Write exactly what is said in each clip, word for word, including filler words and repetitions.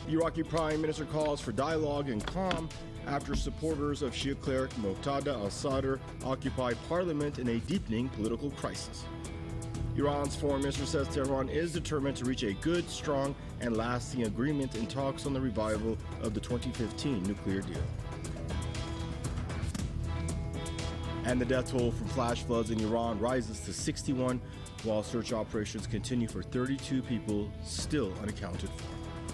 Iraqi Prime Minister calls for dialogue and calm after supporters of Shia cleric Muqtada al-Sadr occupy parliament in a deepening political crisis. Iran's foreign minister says Tehran is determined to reach a good, strong, and lasting agreement in talks on the revival of the twenty fifteen nuclear deal. And the death toll from flash floods in Iran rises to sixty-one, while search operations continue for thirty-two people still unaccounted for.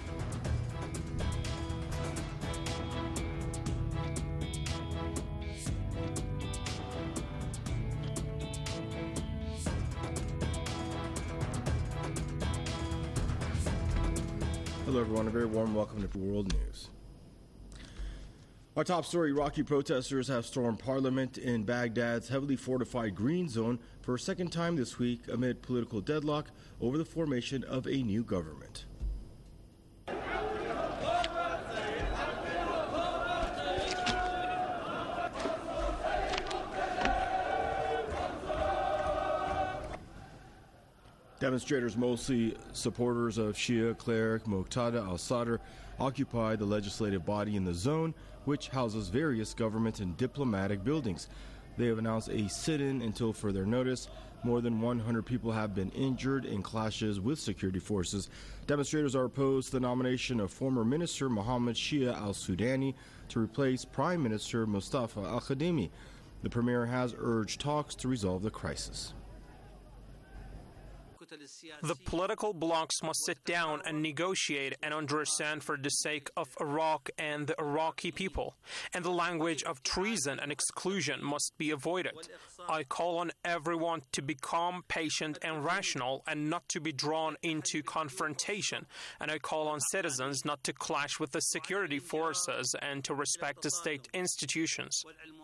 Hello everyone, a very warm welcome to World News. Our top story, Iraqi protesters have stormed parliament in Baghdad's heavily fortified Green Zone for a second time this week amid political deadlock over the formation of a new government. Demonstrators, mostly supporters of Shia cleric Muqtada al-Sadr, occupy the legislative body in the zone, which houses various government and diplomatic buildings. They have announced a sit-in until further notice. More than one hundred people have been injured in clashes with security forces. Demonstrators are opposed to the nomination of former Minister Mohammed Shia al-Sudani to replace Prime Minister Mustafa al-Kadhimi. The premier has urged talks to resolve the crisis. The political blocs must sit down and negotiate and understand for the sake of Iraq and the Iraqi people. And the language of treason and exclusion must be avoided. I call on everyone to be calm, patient, and rational and not to be drawn into confrontation. And I call on citizens not to clash with the security forces and to respect the state institutions.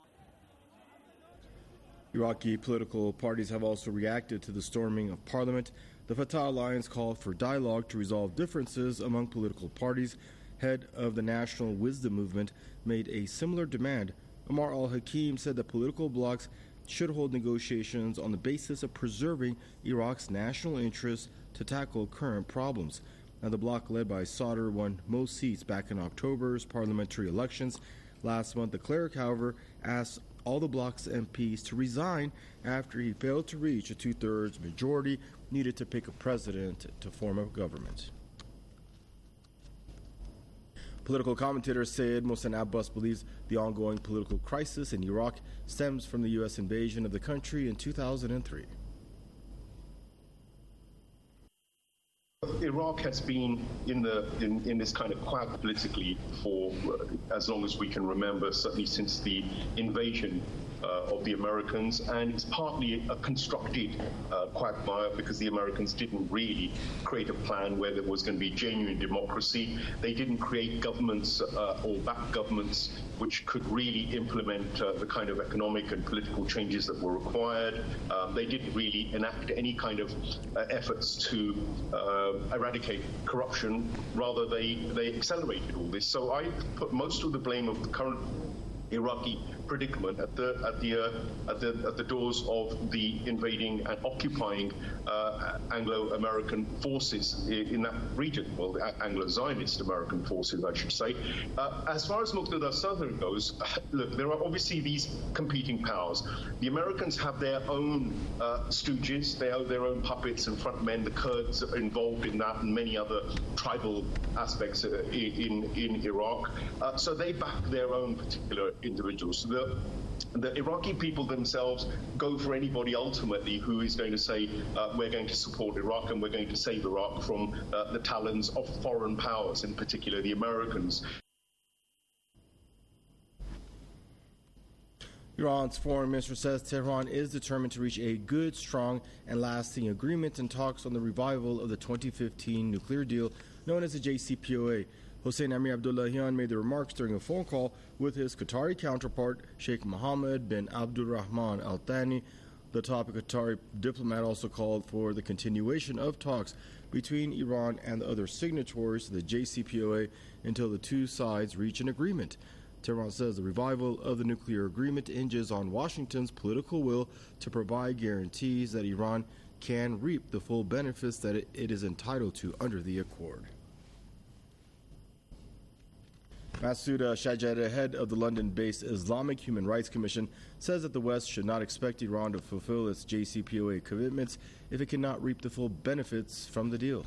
Iraqi political parties have also reacted to the storming of parliament. The Fatah Alliance called for dialogue to resolve differences among political parties. Head of the National Wisdom Movement made a similar demand. Amar al-Hakim said that political blocs should hold negotiations on the basis of preserving Iraq's national interests to tackle current problems. Now, the bloc led by Sadr won most seats back in October's parliamentary elections. Last month, the cleric, however, asked all the bloc's M Ps to resign after he failed to reach a two-thirds majority needed to pick a president to form a government. Political commentator Syed Mohsen Abbas believes the ongoing political crisis in Iraq stems from the U S invasion of the country in two thousand three. Iraq has been in the in, in this kind of quag politically for uh, as long as we can remember, certainly since the invasion uh, of the Americans, and it's partly a constructed uh, quagmire because the Americans didn't really create a plan where there was going to be genuine democracy. They didn't create governments uh, or back governments which could really implement uh, the kind of economic and political changes that were required. Um, they didn't really enact any kind of uh, efforts to uh, eradicate corruption. Rather, they, they accelerated all this. So I put most of the blame of the current Iraqi predicament at the at the uh, at the at the doors of the invading and occupying uh, Anglo-American forces in, in that region. Well, Anglo-Zionist American forces, I should say. Uh, as far as Muqtada al-Sadr goes, look, there are obviously these competing powers. The Americans have their own uh, stooges, they have their own puppets and front men. The Kurds are involved in that, and many other tribal aspects uh, in in Iraq. Uh, so they back their own particular individuals. The, the Iraqi people themselves go for anybody ultimately who is going to say, uh, we're going to support Iraq and we're going to save Iraq from uh, the talons of foreign powers, in particular the Americans. Iran's foreign minister says Tehran is determined to reach a good, strong, and lasting agreement in talks on the revival of the twenty fifteen nuclear deal known as the J C P O A. Hossein Amir Abdullahian made the remarks during a phone call with his Qatari counterpart, Sheikh Mohammed bin Abdulrahman Al Thani. The top Qatari diplomat also called for the continuation of talks between Iran and the other signatories to the J C P O A until the two sides reach an agreement. Tehran says the revival of the nuclear agreement hinges on Washington's political will to provide guarantees that Iran can reap the full benefits that it is entitled to under the accord. Masoud Shajari, head of the London-based Islamic Human Rights Commission, says that the West should not expect Iran to fulfill its J C P O A commitments if it cannot reap the full benefits from the deal.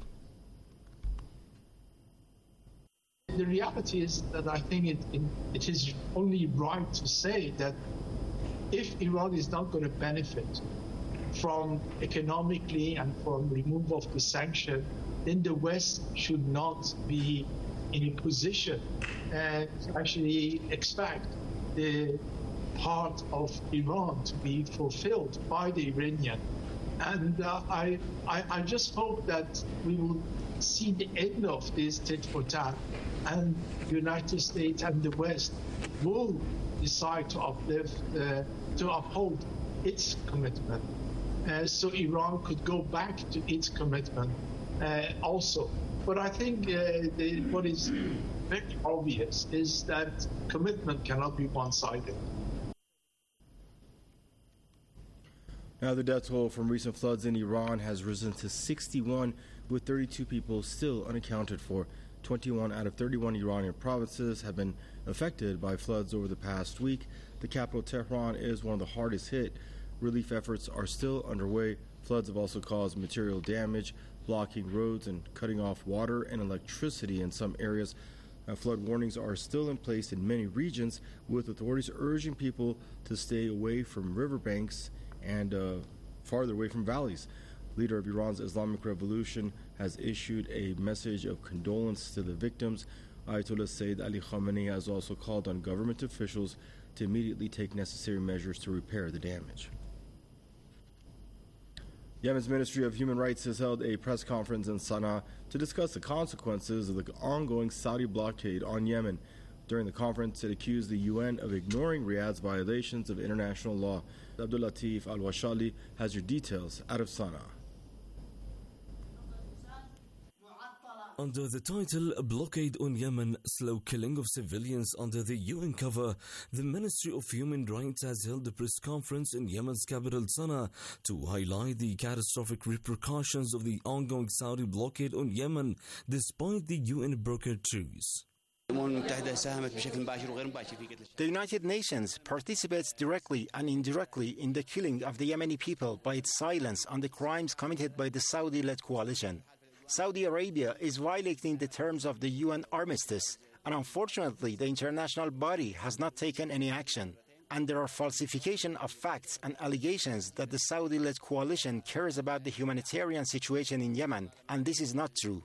The reality is that I think it, it, it is only right to say that if Iran is not going to benefit from economically and from removal of the sanction, then the West should not be in a position uh, to actually expect the part of Iran to be fulfilled by the Iranian. And uh, I, I, I just hope that we will see the end of this tit for tat, and the United States and the West will decide to uplift, uh, to uphold its commitment. Uh, so Iran could go back to its commitment uh, also. But I think uh, the, what is very obvious is that commitment cannot be one-sided. Now the death toll from recent floods in Iran has risen to sixty-one, with thirty-two people still unaccounted for. twenty-one out of thirty-one Iranian provinces have been affected by floods over the past week. The capital, Tehran, is one of the hardest hit. Relief efforts are still underway. Floods have also caused material damage, blocking roads and cutting off water and electricity in some areas. Now, flood warnings are still in place in many regions, with authorities urging people to stay away from riverbanks and uh, farther away from valleys. Leader of Iran's Islamic Revolution has issued a message of condolence to the victims. Ayatollah Sayyid Ali Khamenei has also called on government officials to immediately take necessary measures to repair the damage. Yemen's Ministry of Human Rights has held a press conference in Sana'a to discuss the consequences of the ongoing Saudi blockade on Yemen. During the conference, it accused the U N of ignoring Riyadh's violations of international law. Abdul Latif Al-Washali has your details out of Sana'a. Under the title Blockade on Yemen, Slow Killing of Civilians under the U N cover, the Ministry of Human Rights has held a press conference in Yemen's capital Sana'a to highlight the catastrophic repercussions of the ongoing Saudi blockade on Yemen despite the U N-brokered truce. The United Nations participates directly and indirectly in the killing of the Yemeni people by its silence on the crimes committed by the Saudi-led coalition. Saudi Arabia is violating the terms of the U N armistice, and unfortunately the international body has not taken any action. And there are falsification of facts and allegations that the Saudi-led coalition cares about the humanitarian situation in Yemen, and this is not true.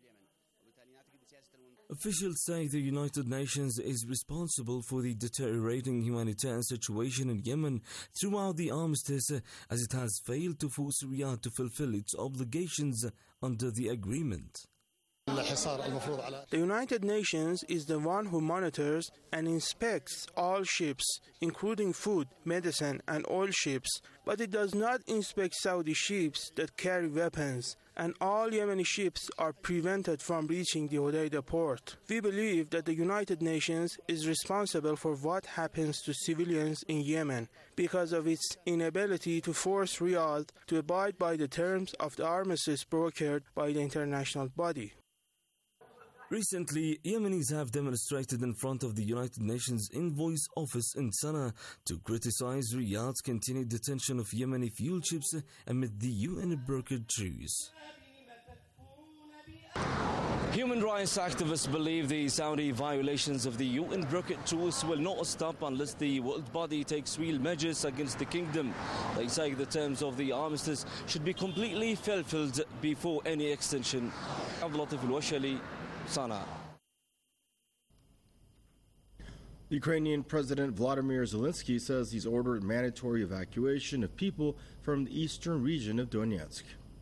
Officials say the United Nations is responsible for the deteriorating humanitarian situation in Yemen throughout the armistice, as it has failed to force Riyadh to fulfill its obligations under the agreement. The United Nations is the one who monitors and inspects all ships, including food, medicine, and oil ships, but it does not inspect Saudi ships that carry weapons, and all Yemeni ships are prevented from reaching the Hodeidah port. We believe that the United Nations is responsible for what happens to civilians in Yemen because of its inability to force Riyadh to abide by the terms of the armistice brokered by the international body. Recently, Yemenis have demonstrated in front of the United Nations Envoy's office in Sana'a to criticize Riyadh's continued detention of Yemeni fuel ships amid the U N-brokered truce. Human rights activists believe the Saudi violations of the U N-brokered truce will not stop unless the world body takes real measures against the kingdom. They say the terms of the armistice should be completely fulfilled before any extension. Abdul Latif Al-Washali, Sana'a. Ukrainian President Vladimir Zelensky says he's ordered mandatory evacuation of people from the eastern region of Donetsk.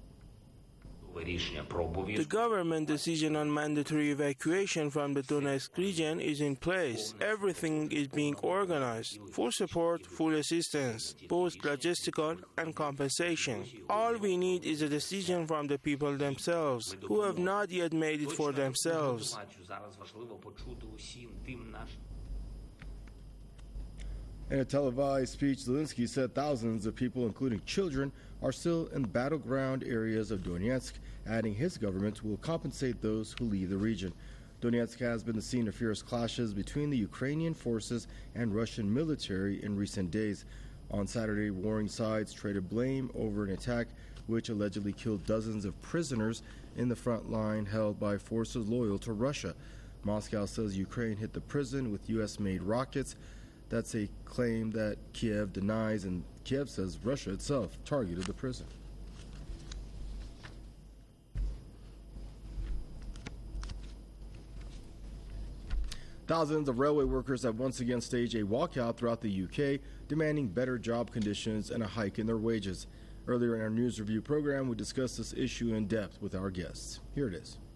The government decision on mandatory evacuation from the Donetsk region is in place. Everything is being organized. Full support, full assistance, both logistical and compensation. All we need is a decision from the people themselves, who have not yet made it for themselves. In a televised speech, Zelensky said thousands of people, including children, are still in battleground areas of Donetsk, adding his government will compensate those who leave the region. Donetsk has been the scene of fierce clashes between the Ukrainian forces and Russian military in recent days. On Saturday, warring sides traded blame over an attack which allegedly killed dozens of prisoners in the front line held by forces loyal to Russia. Moscow says Ukraine hit the prison with U S-made rockets. That's a claim that Kiev denies, and Kiev says Russia itself targeted the prison. Thousands of railway workers have once again staged a walkout throughout the U K, demanding better job conditions and a hike in their wages. Earlier in our news review program, we discussed this issue in depth with our guests. Here it is.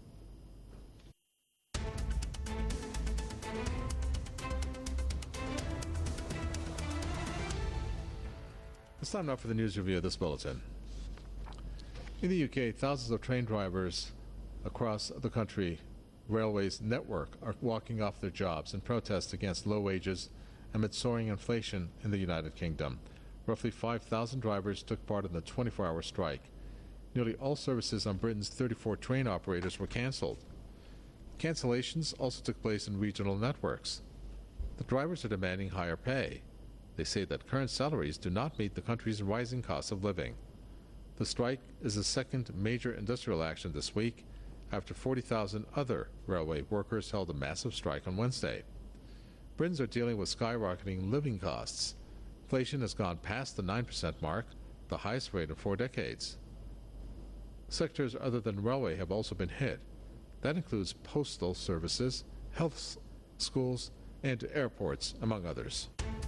It's time now for the news review of this bulletin. In the U K, thousands of train drivers across the country railways network are walking off their jobs in protest against low wages amid soaring inflation in the United Kingdom. Roughly five thousand drivers took part in the twenty-four hour strike. Nearly all services on Britain's thirty-four train operators were cancelled. Cancellations also took place in regional networks. The drivers are demanding higher pay. They say that current salaries do not meet the country's rising cost of living. The strike is the second major industrial action this week, after forty thousand other railway workers held a massive strike on Wednesday. Britons are dealing with skyrocketing living costs. Inflation has gone past the nine percent mark, the highest rate in four decades. Sectors other than railway have also been hit. That includes postal services, health, schools, and airports, among others.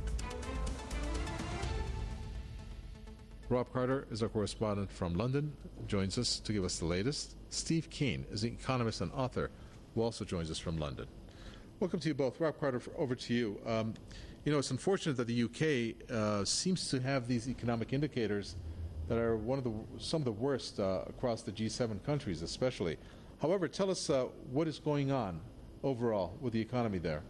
Rob Carter is our correspondent from London, joins us to give us the latest. Steve Keen is an economist and author who also joins us from London. Welcome to you both. Rob Carter, over to you. Um, you know, it's unfortunate that the U K uh, seems to have these economic indicators that are one of the some of the worst uh, across the G seven countries, especially. However, tell us uh, what is going on overall with the economy there.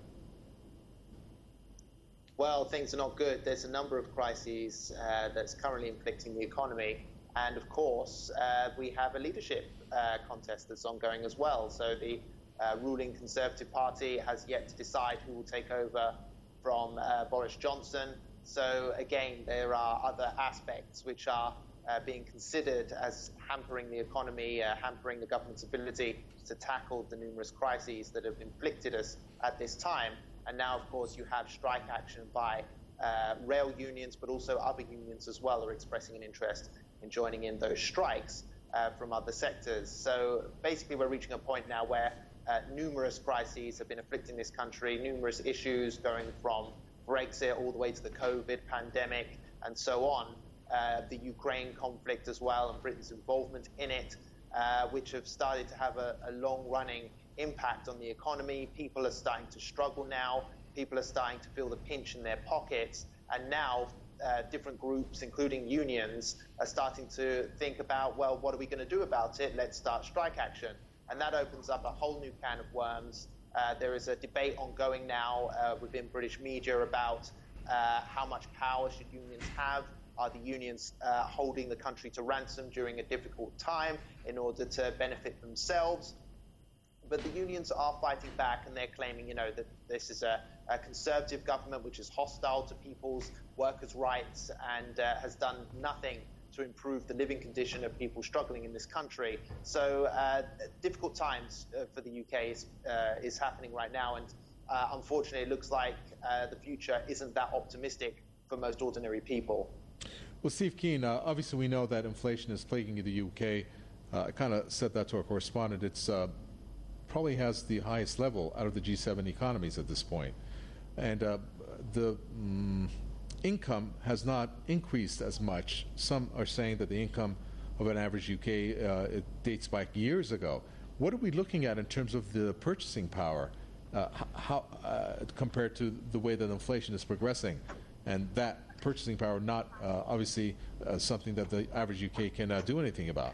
Well, things are not good. There's a number of crises uh, that's currently inflicting the economy. And of course, uh, we have a leadership uh, contest that's ongoing as well. So the uh, ruling Conservative Party has yet to decide who will take over from uh, Boris Johnson. So again, there are other aspects which are uh, being considered as hampering the economy, uh, hampering the government's ability to tackle the numerous crises that have inflicted us at this time. And now, of course, you have strike action by uh, rail unions, but also other unions as well are expressing an interest in joining in those strikes uh, from other sectors. So basically, we're reaching a point now where uh, numerous crises have been afflicting this country, numerous issues going from Brexit all the way to the COVID pandemic and so on, uh, the Ukraine conflict as well and Britain's involvement in it, uh, which have started to have a, a long-running impact on the economy. People are starting to struggle now. People are starting to feel the pinch in their pockets. And now uh, different groups, including unions, are starting to think about, well, what are we going to do about it? Let's start strike action. And that opens up a whole new can of worms. Uh, there is a debate ongoing now uh, within British media about uh, how much power should unions have. Are the unions uh, holding the country to ransom during a difficult time in order to benefit themselves? But the unions are fighting back, and they're claiming, you know, that this is a, a conservative government which is hostile to people's workers' rights and uh, has done nothing to improve the living condition of people struggling in this country. So uh, difficult times uh, for the U K is, uh, is happening right now, and uh, unfortunately it looks like uh, the future isn't that optimistic for most ordinary people. Well, Steve Keen, uh, obviously we know that inflation is plaguing the U K. Uh, I kind of said that to our correspondent. It's uh, probably has the highest level out of the G seven economies at this point. And uh, the mm, income has not increased as much. Some are saying that the income of an average U K, uh, it dates back years ago. What are we looking at in terms of the purchasing power uh, how, uh, compared to the way that inflation is progressing? And that purchasing power not uh, obviously uh, something that the average U K can uh, do anything about.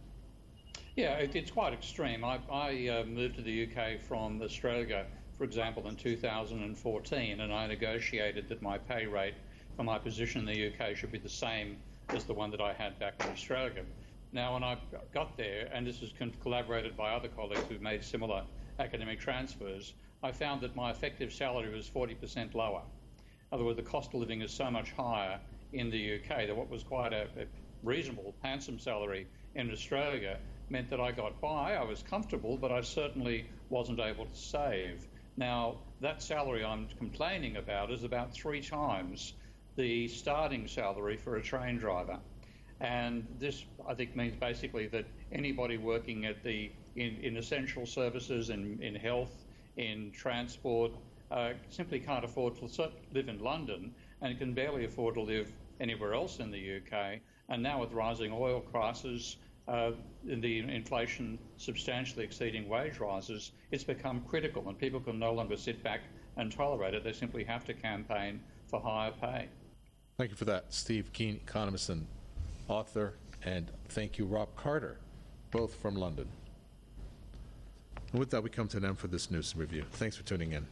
Yeah, it, it's quite extreme. I, I uh, moved to the U K from Australia, for example, in two thousand fourteen, and I negotiated that my pay rate for my position in the U K should be the same as the one that I had back in Australia. Now, when I got there, and this is collaborated by other colleagues who've made similar academic transfers, I found that my effective salary was forty percent lower. In other words, the cost of living is so much higher in the U K that what was quite a, a reasonable, handsome salary in Australia meant that I got by. I was comfortable, but I certainly wasn't able to save. Now, that salary I'm complaining about is about three times the starting salary for a train driver. And this, I think, means basically that anybody working at the in, in essential services, in, in health, in transport, uh, simply can't afford to live in London and can barely afford to live anywhere else in the U K. And now with rising oil prices, uh, and the inflation substantially exceeding wage rises, it's become critical, and people can no longer sit back and tolerate it. They simply have to campaign for higher pay. Thank you for that, Steve Keen, economist and author, and thank you, Rob Carter, both from London. And with that, we come to an end for this news review. Thanks for tuning in.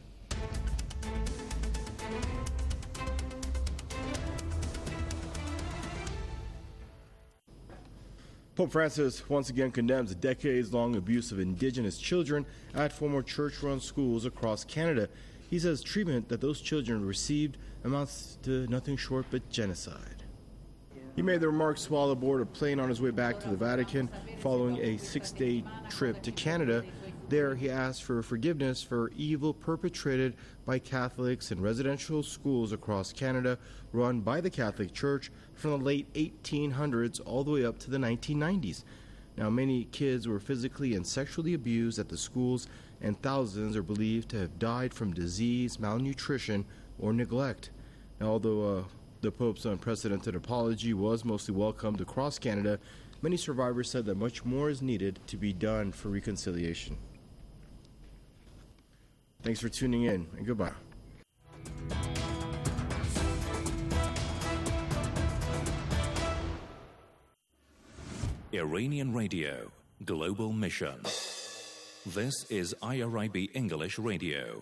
Pope Francis once again condemns the decades-long abuse of Indigenous children at former church-run schools across Canada. He says treatment that those children received amounts to nothing short but genocide. He made the remarks while aboard a plane on his way back to the Vatican following a six-day trip to Canada. There, he asked for forgiveness for evil perpetrated by Catholics in residential schools across Canada run by the Catholic Church from the late eighteen hundreds all the way up to the nineteen nineties. Now, many kids were physically and sexually abused at the schools, and thousands are believed to have died from disease, malnutrition, or neglect. Now, although uh, the Pope's unprecedented apology was mostly welcomed across Canada, many survivors said that much more is needed to be done for reconciliation. Thanks for tuning in, and goodbye. Iranian Radio, Global Mission. This is I R I B English Radio.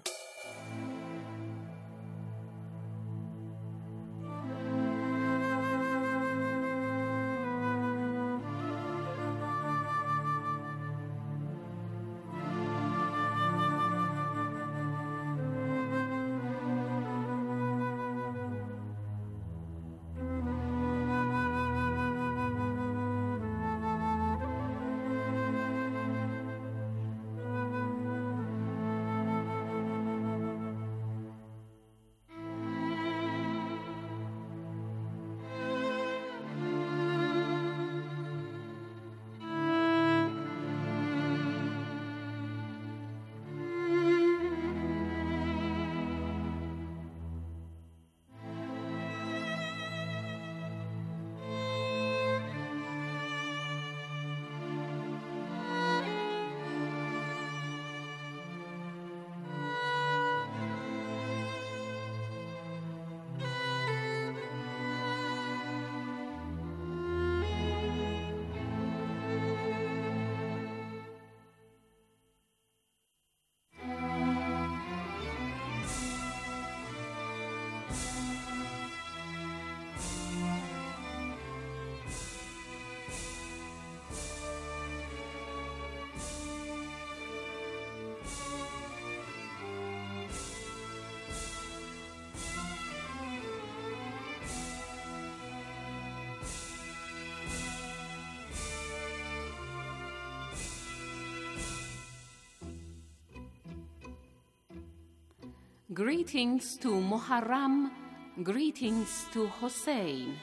Greetings to Muharram, greetings to Hussein.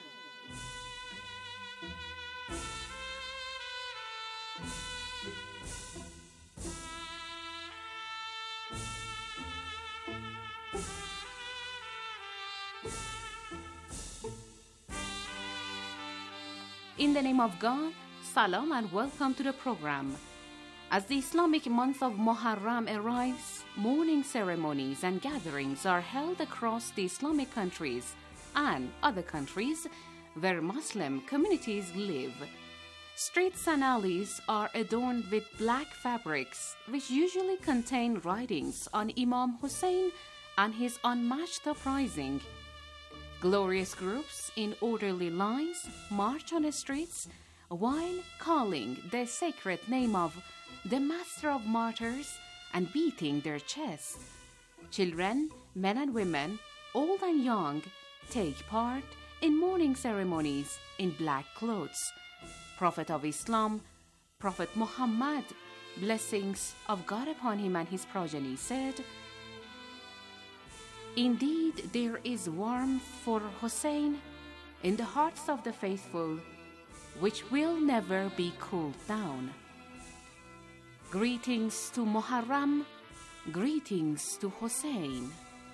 In the name of God, salam and welcome to the program. As the Islamic month of Muharram arrives, mourning ceremonies and gatherings are held across the Islamic countries and other countries where Muslim communities live. Streets and alleys are adorned with black fabrics, which usually contain writings on Imam Hussein and his unmatched uprising. Glorious groups in orderly lines march on the streets while calling the sacred name of the Master of Martyrs and beating their chests. Children, men and women, old and young, take part in mourning ceremonies in black clothes. Prophet of Islam, Prophet Muhammad, blessings of God upon him and his progeny, said, "Indeed, there is warmth for Hussein in the hearts of the faithful, which will never be cooled down." Greetings to Muharram, greetings to Hussein.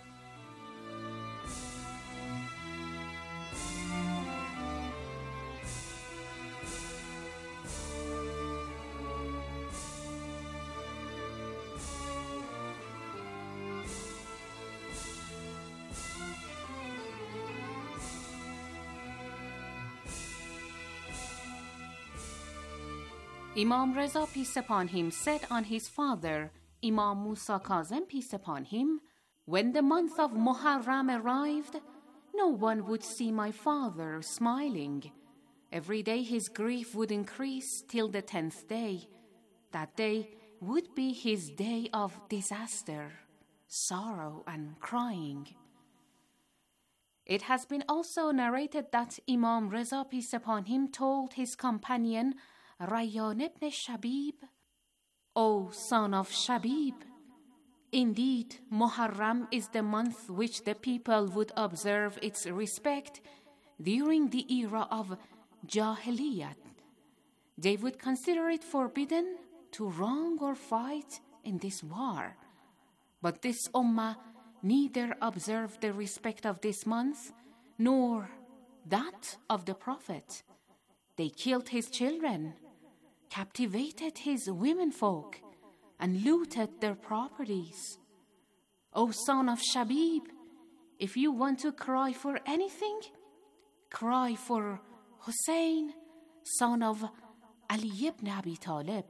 Imam Reza, peace upon him, said on his father, Imam Musa Kazem, peace upon him, "When the month of Muharram arrived, no one would see my father smiling. Every day his grief would increase till the tenth day. That day would be his day of disaster, sorrow, and crying." It has been also narrated that Imam Reza, peace upon him, told his companion Rayyan ibn Shabib, "O son of Shabib, indeed Muharram is the month which the people would observe its respect during the era of Jahiliyat. They would consider it forbidden to wrong or fight in this war. But this ummah neither observed the respect of this month nor that of the Prophet. They killed his children, captivated his womenfolk, and looted their properties. O son of Shabib, if you want to cry for anything, cry for Hussein, son of Ali ibn Abi Talib."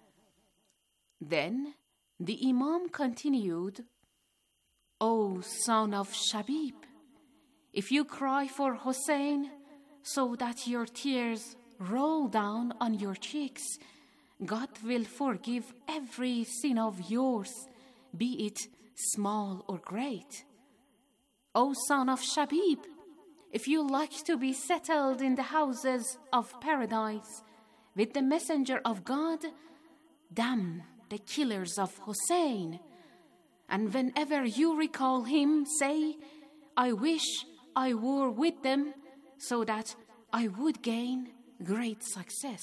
Then the Imam continued, "O son of Shabib, if you cry for Hussein so that your tears roll down on your cheeks, God will forgive every sin of yours, be it small or great. O son of Shabib, if you like to be settled in the houses of paradise with the messenger of God, damn the killers of Hussein. And whenever you recall him, say, I wish I were with them so that I would gain great success."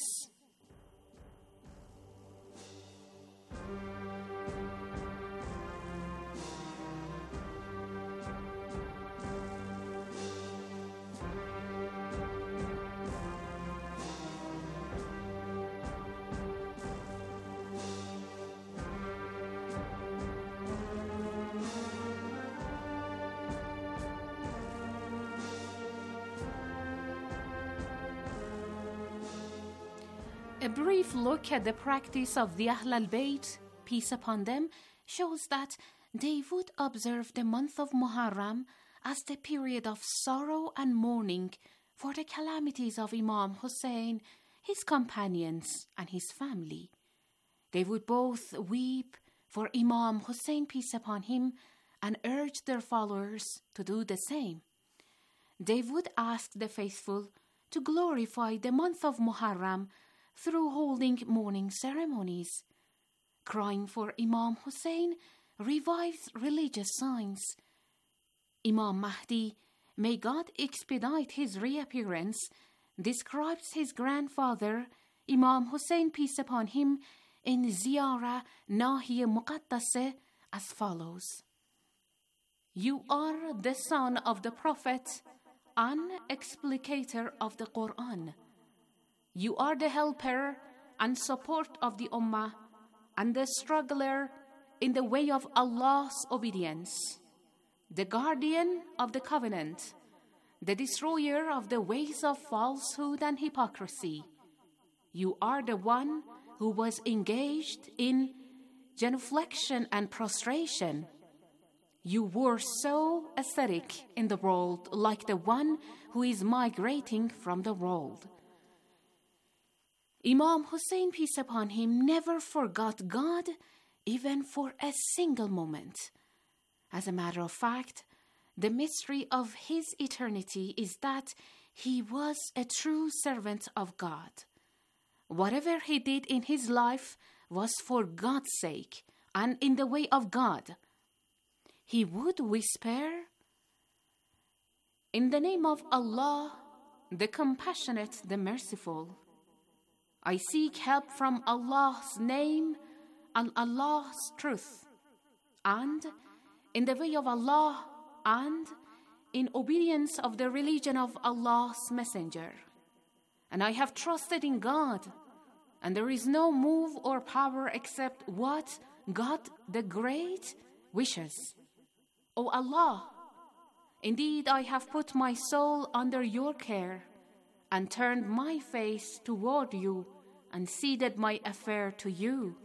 A brief look at the practice of the Ahl al-Bayt, peace upon them, shows that they would observe the month of Muharram as the period of sorrow and mourning for the calamities of Imam Hussein, his companions, and his family. They would both weep for Imam Hussein, peace upon him, and urge their followers to do the same. They would ask the faithful to glorify the month of Muharram through holding mourning ceremonies. Crying for Imam Hussein revives religious signs. Imam Mahdi, may God expedite his reappearance, describes his grandfather, Imam Hussein, peace upon him, in Ziyara Nahiya Muqaddasah as follows: "You are the son of the Prophet and explicator of the Quran. You are the helper and support of the Ummah and the struggler in the way of Allah's obedience, the guardian of the covenant, the destroyer of the ways of falsehood and hypocrisy. You are the one who was engaged in genuflection and prostration. You were so ascetic in the world, like the one who is migrating from the world." Imam Hussein, peace upon him, never forgot God even for a single moment. As a matter of fact, the mystery of his eternity is that he was a true servant of God. Whatever he did in his life was for God's sake and in the way of God. He would whisper, "In the name of Allah, the compassionate, the merciful, I seek help from Allah's name and Allah's truth, and in the way of Allah, and in obedience of the religion of Allah's Messenger. And I have trusted in God, and there is no move or power except what God the Great wishes. O Allah, indeed I have put my soul under your care, and turned my face toward you, and ceded my affair to you."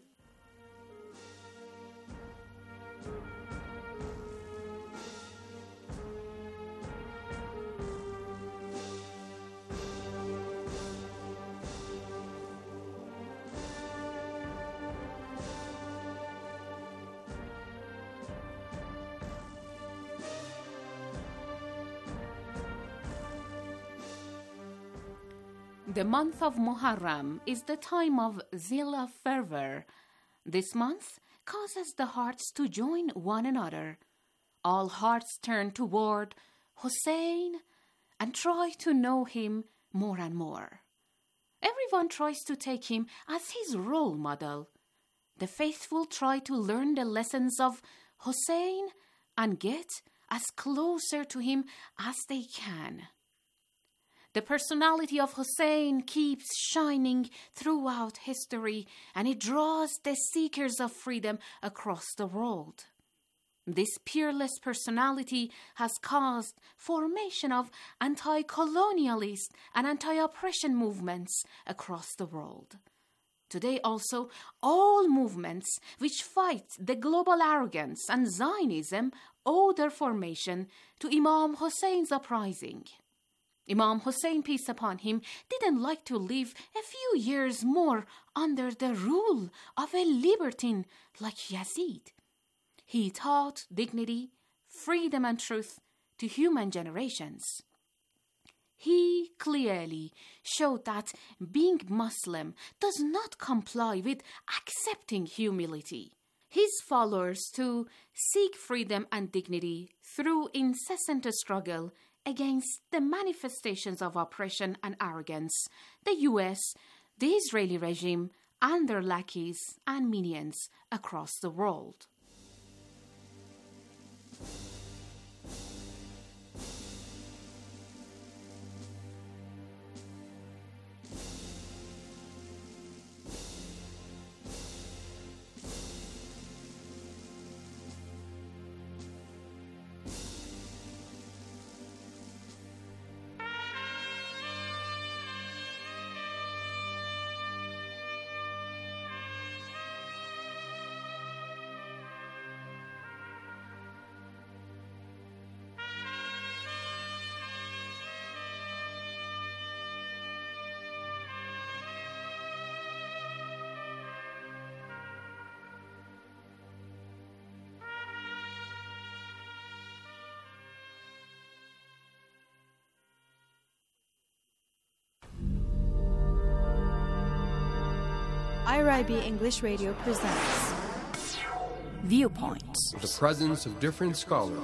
The month of Muharram is the time of zeal fervor. This month causes the hearts to join one another. All hearts turn toward Hussein and try to know him more and more. Everyone tries to take him as his role model. The faithful try to learn the lessons of Hussein and get as closer to him as they can. The personality of Hussein keeps shining throughout history, and it draws the seekers of freedom across the world. This peerless personality has caused formation of anti-colonialist and anti-oppression movements across the world. Today also, all movements which fight the global arrogance and Zionism owe their formation to Imam Hussein's uprising. Imam Hussein, peace upon him, didn't like to live a few years more under the rule of a libertine like Yazid. He taught dignity, freedom, and truth to human generations. He clearly showed that being Muslim does not comply with accepting humility. His followers to seek freedom and dignity through incessant struggle against the manifestations of oppression and arrogance, the U S, the Israeli regime, and their lackeys and minions across the world. I R I B English Radio presents Viewpoints. The presence of different scholars.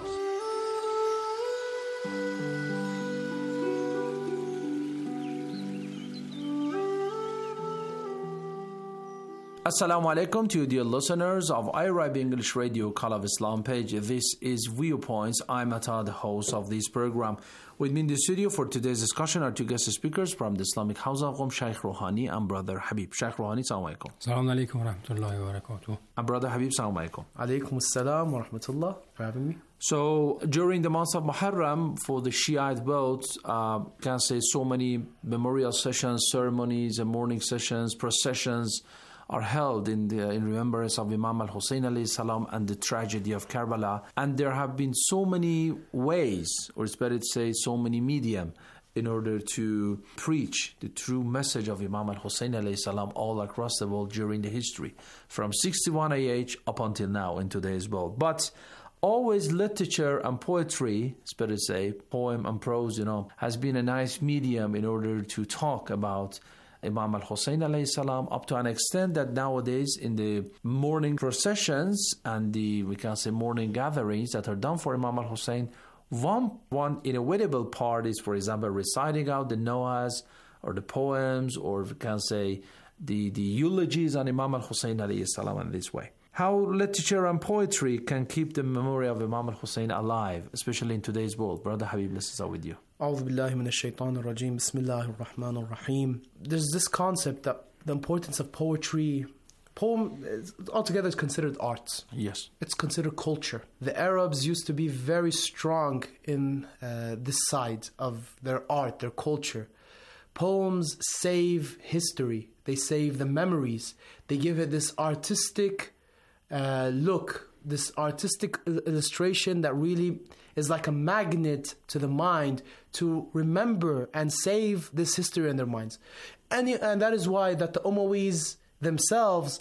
Assalamu alaikum to you, dear listeners of I R I B English Radio Call of Islam page. This is Viewpoints. I'm Atta, the host of this program. With me in the studio for today's discussion are two guest speakers from the Islamic House of Qom, Sheikh Rouhani and Brother Habib. Sheikh Rouhani, Assalamu alaikum. Assalamu alaikum wa rahmatullahi wa barakatuh. And Brother Habib, Assalamu alaikum. Alaikum assalam wa rahmatullah for having me. So, during the month of Muharram, for the Shiite belt, uh, can say so many memorial sessions, ceremonies, and morning sessions, processions are held in the in remembrance of Imam al-Hussein alayhi salam and the tragedy of Karbala. And there have been so many ways, or it's better to say so many medium, in order to preach the true message of Imam al-Hussein alayhi salam all across the world during the history, from sixty-one A H up until now in today's world. But always literature and poetry, it's better to say, poem and prose, you know, has been a nice medium in order to talk about Imam al-Hussein alayhi salam, up to an extent that nowadays in the morning processions and the, we can say, morning gatherings that are done for Imam al-Hussein, one, one inevitable part is, for example, reciting out the Noahs or the poems, or we can say the, the eulogies on Imam al-Hussein alayhi salam in this way. How literature and poetry can keep the memory of Imam al-Hussein alive, especially in today's world. Brother Habib, let's start with you. أعوذ بالله من الشيطان الرجيم بسم الله الرحمن الرحيم. There's this concept that the importance of poetry, poem altogether is considered art. Yes. It's considered culture. The Arabs used to be very strong in uh, this side of their art, their culture. Poems save history. They save the memories. They give it this artistic uh, look, this artistic illustration that really is like a magnet to the mind to remember and save this history in their minds. And, and that is why that the Umayyads themselves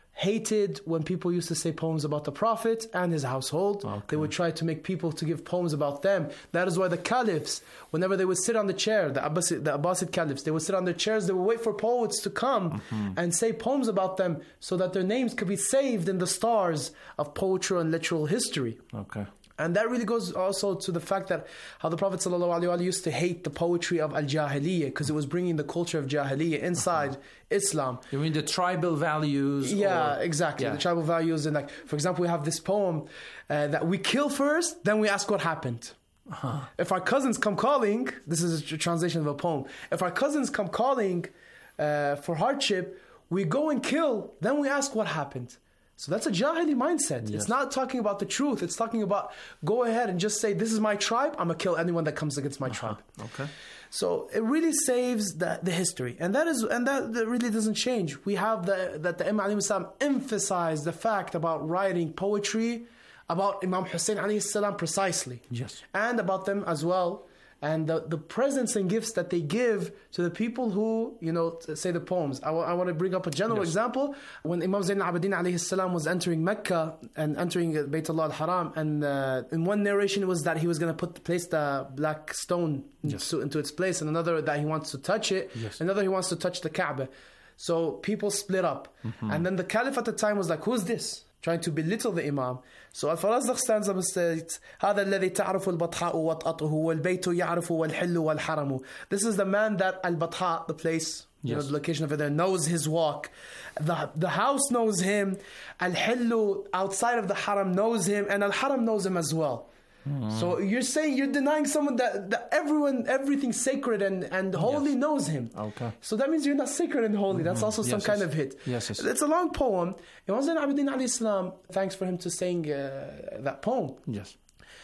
hated when people used to say poems about the Prophet and his household. Okay. They would try to make people to give poems about them. That is why the caliphs, whenever they would sit on the chair, the Abbasid, the Abbasid caliphs, they would sit on their chairs, they would wait for poets to come mm-hmm. and say poems about them so that their names could be saved in the stars of poetry and literal history. Okay. And that really goes also to the fact that how the Prophet ﷺ used to hate the poetry of Al-Jahiliyyah because it was bringing the culture of Jahiliyyah inside uh-huh. Islam. You mean the tribal values? Yeah, or, exactly. Yeah. The tribal values. And like, for example, we have this poem uh, that we kill first, then we ask what happened. Uh-huh. If our cousins come calling, this is a translation of a poem. If our cousins come calling uh, for hardship, we go and kill, then we ask what happened. So that's a Jahili mindset. Yes. It's not talking about the truth. It's talking about go ahead and just say, this is my tribe. I'm going to kill anyone that comes against my uh-huh. tribe. Okay. So it really saves the, the history. And that is and that, that really doesn't change. We have the, that the Imam alayhi salam emphasized the fact about writing poetry about Imam Hussein alayhi salam precisely. Yes. And about them as well. And the, the presents and gifts that they give to the people who, you know, say the poems. I, w- I want to bring up a general yes. example. When Imam Zayn al-Abidin alayhi salam was entering Mecca and entering Baytullah al-Haram, and uh, in one narration it was that he was going to put place the black stone yes. into, into its place, and another that he wants to touch it, yes. another he wants to touch the Kaaba. So people split up. Mm-hmm. And then the Caliph at the time was like, who's this? Trying to belittle the Imam. So Al-Farazdak stands up and says, هذا الذي تعرف البطحاء وطأته والبيت يعرف والحل والحرم. This is the man that Al-Batha, the place, yes. you know, the location over there, knows his walk. The, the house knows him. Al-Hillu, outside of the Haram, knows him. And Al-Haram knows him as well. Mm-hmm. So you're saying you're denying someone that, that everyone, everything sacred and, and holy yes. knows him. Okay. So that means you're not sacred and holy. Mm-hmm. That's also some yes, kind yes. of hit. Yes, yes. It's a long poem. Imam Zayn al-Abidin alayhi salam, thanks for him to saying uh, that poem. Yes.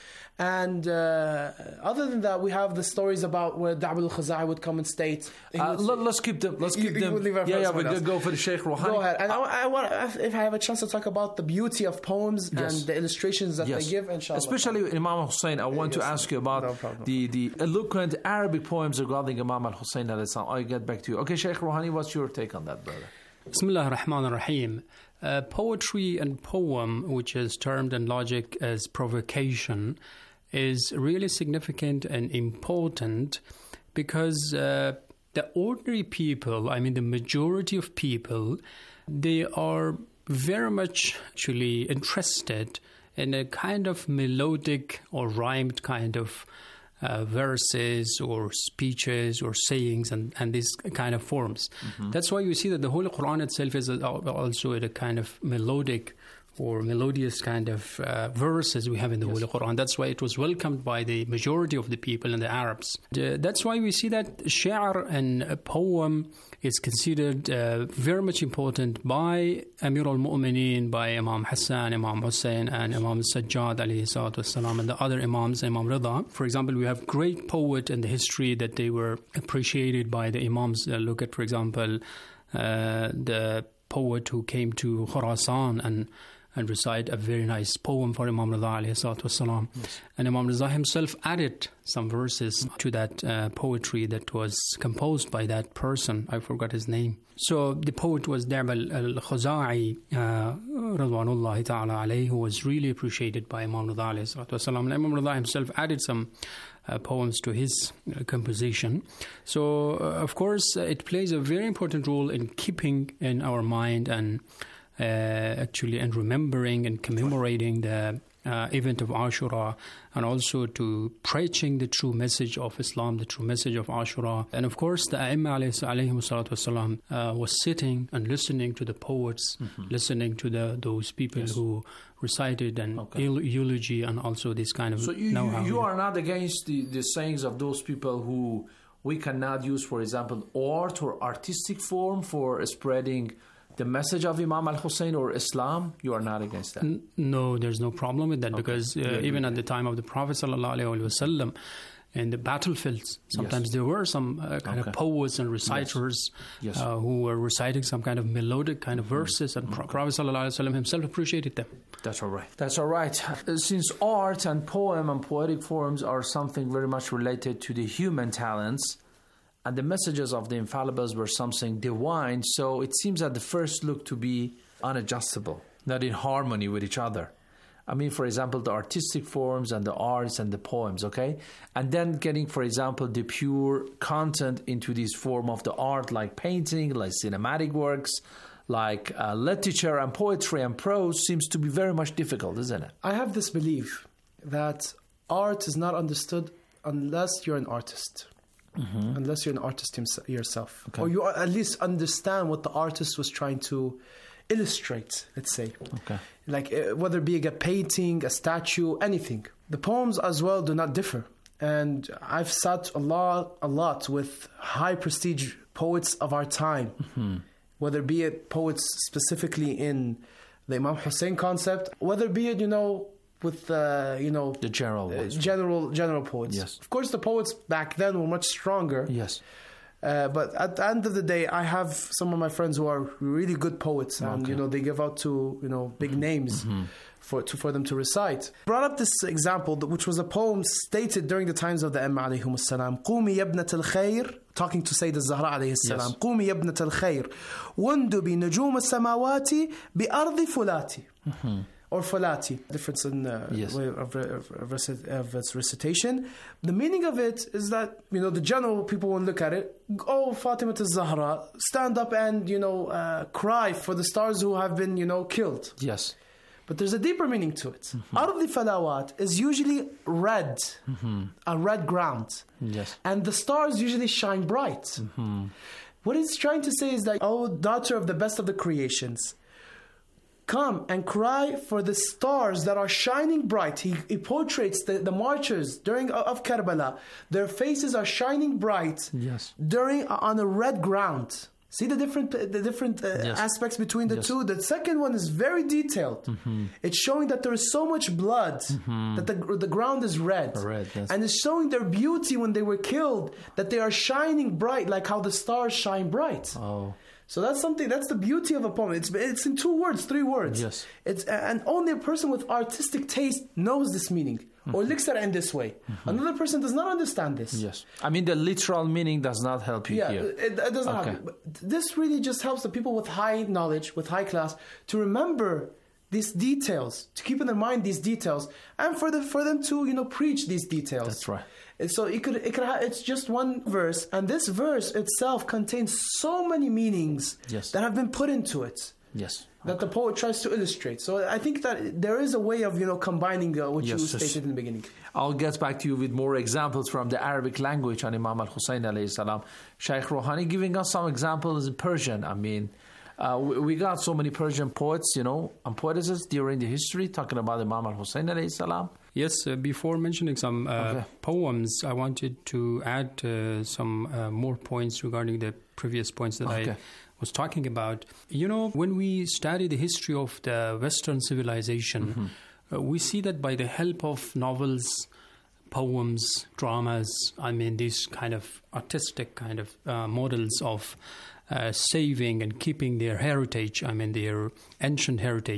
And uh, other than that, we have the stories about where Da'b al-Khuzai would come and state. Uh, let, let's keep them. Let's keep you, them. You yeah, yeah, we could go for the Sheikh Rouhani. Go ahead. And uh, I, I want, if I have a chance to talk about the beauty of poems yes. and the illustrations that yes. they give, inshallah. Especially Imam Hussein, I want yes. to ask you about no the, the eloquent Arabic poems regarding Imam al-Hussein. I'll get back to you. Okay, Sheikh Rouhani, what's your take on that, brother? Bismillah ar-Rahman ar-Rahim. Uh, poetry and poem, which is termed in logic as provocation, is really significant and important because uh, the ordinary people, I mean the majority of people, they are very much actually interested in a kind of melodic or rhymed kind of uh, verses or speeches or sayings and, and these kind of forms. Mm-hmm. That's why you see that the Holy Quran itself is also a kind of melodic or melodious kind of uh, verses we have in the yes. Holy Quran. That's why it was welcomed by the majority of the people and the Arabs. Uh, that's why we see that shi'r and a poem is considered uh, very much important by Amir al-Mu'mineen, by Imam Hassan, Imam Hussein, and Imam Sajjad alayhi salatu wassalam, and the other Imams, Imam Rida. For example, we have great poet in the history that they were appreciated by the Imams. Uh, look at, for example, uh, the poet who came to Khurasan and and recite a very nice poem for Imam Rida alayhi salatu wasalam. Yes. And Imam Rida himself added some verses to that uh, poetry that was composed by that person. I forgot his name. So the poet was Da'b al-Khuza'i, uh, Radwanullahi ta'ala alayhi, who was really appreciated by Imam Rida alayhi salatu wasalam. And Imam Rida himself added some uh, poems to his uh, composition. So, uh, of course, uh, it plays a very important role in keeping in our mind and uh, actually and remembering and commemorating the Uh, event of Ashura, and also to preaching the true message of Islam, the true message of Ashura. And of course, the A'imma alayhi salatu wasalam uh, was sitting and listening to the poets, mm-hmm. listening to the those people yes. who recited an okay. eulogy and also this kind of so you, know-how. You, you are not against the, the sayings of those people who we cannot use, for example, art or artistic form for spreading the message of Imam al-Hussein or Islam? You are not against that? N- no, there's no problem with that, okay. because uh, yeah, even yeah. at the time of the Prophet sallallahu alaihi wasallam, in the battlefields, sometimes yes. there were some uh, kind okay. of poets and reciters yes. Yes. Uh, who were reciting some kind of melodic kind of verses, and mm-hmm. Prophet sallallahu alaihi wasallam himself appreciated them. That's all right. That's all right. Since art and poem and poetic forms are something very much related to the human talents, and the messages of the infallibles were something divine, so it seems at the first look to be unadjustable, not in harmony with each other. I mean, for example, the artistic forms and the arts and the poems, okay? And then getting, for example, the pure content into this form of the art, like painting, like cinematic works, like uh, literature and poetry and prose, seems to be very much difficult, isn't it? I have this belief that art is not understood unless you're an artist. Mm-hmm. Unless you're an artist yourself. Okay. Or you at least understand what the artist was trying to illustrate, let's say. Okay. Like uh, whether it be a painting, a statue, anything. The poems as well do not differ. And I've sat a lot, a lot with high prestige poets of our time. Mm-hmm. Whether it be it poets specifically in the Imam Hussein concept, whether it be it, you know, with uh, you know the general uh, general general poets. Yes. Of course, the poets back then were much stronger. Yes. Uh, but at the end of the day, I have some of my friends who are really good poets, and okay. you know they give out to you know big mm-hmm. names mm-hmm. for to, for them to recite. Brought up this example, which was a poem stated during the times of the Imam alayhim as-salam. قومي يا ابنة الخير, talking to Sayyid al-Zahra alayhi salam. قومي يا ابنة الخير واندبي نجوم السماوات بأرض فلاتي. Or falati, difference in uh, yes. way of, of, of, of its recitation. The meaning of it is that, you know, the general people will look at it, oh, Fatima al-Zahra, stand up and, you know, uh, cry for the stars who have been, you know, killed. Yes. But there's a deeper meaning to it. Mm-hmm. Ardi falawat is usually red, mm-hmm. a red ground. Yes. And the stars usually shine bright. Mm-hmm. What it's trying to say is that, oh, daughter of the best of the creations, come and cry for the stars that are shining bright. He, he portraits the, the marchers during of Karbala. Their faces are shining bright yes. during on a red ground. See the different the different uh, yes. aspects between the yes. two. The second one is very detailed. Mm-hmm. It's showing that there is so much blood mm-hmm. that the the ground is red, red yes. and it's showing their beauty when they were killed. That they are shining bright like how the stars shine bright. Oh. So that's something. That's the beauty of a poem. It's it's in two words, three words. Yes. It's and only a person with artistic taste knows this meaning mm-hmm. or looks at it in this way. Mm-hmm. Another person does not understand this. Yes. I mean, the literal meaning does not help you yeah, here. It, it does not okay. help you. But this really just helps the people with high knowledge, with high class, to remember these details, to keep in their mind these details, and for the for them to you know preach these details. That's right. So it could it could have, it's just one verse, and this verse itself contains so many meanings yes. that have been put into it. Yes. That okay. the poet tries to illustrate. So I think that there is a way of you know combining uh, what yes, you yes. stated in the beginning. I'll get back to you with more examples from the Arabic language on Imam al-Hussein alayhi salam. Shaykh Rouhani giving us some examples in Persian. I mean, uh, we, we got so many Persian poets, you know, and poetesses during the history talking about Imam al-Hussein alayhi salam. Yes, uh, before mentioning some uh, okay. poems, I wanted to add uh, some uh, more points regarding the previous points that okay. I was talking about. You know, when we study the history of the Western civilization, mm-hmm. uh, we see that by the help of novels, poems, dramas, I mean, these kind of artistic kind of uh, models of uh, saving and keeping their heritage, I mean, their ancient heritage,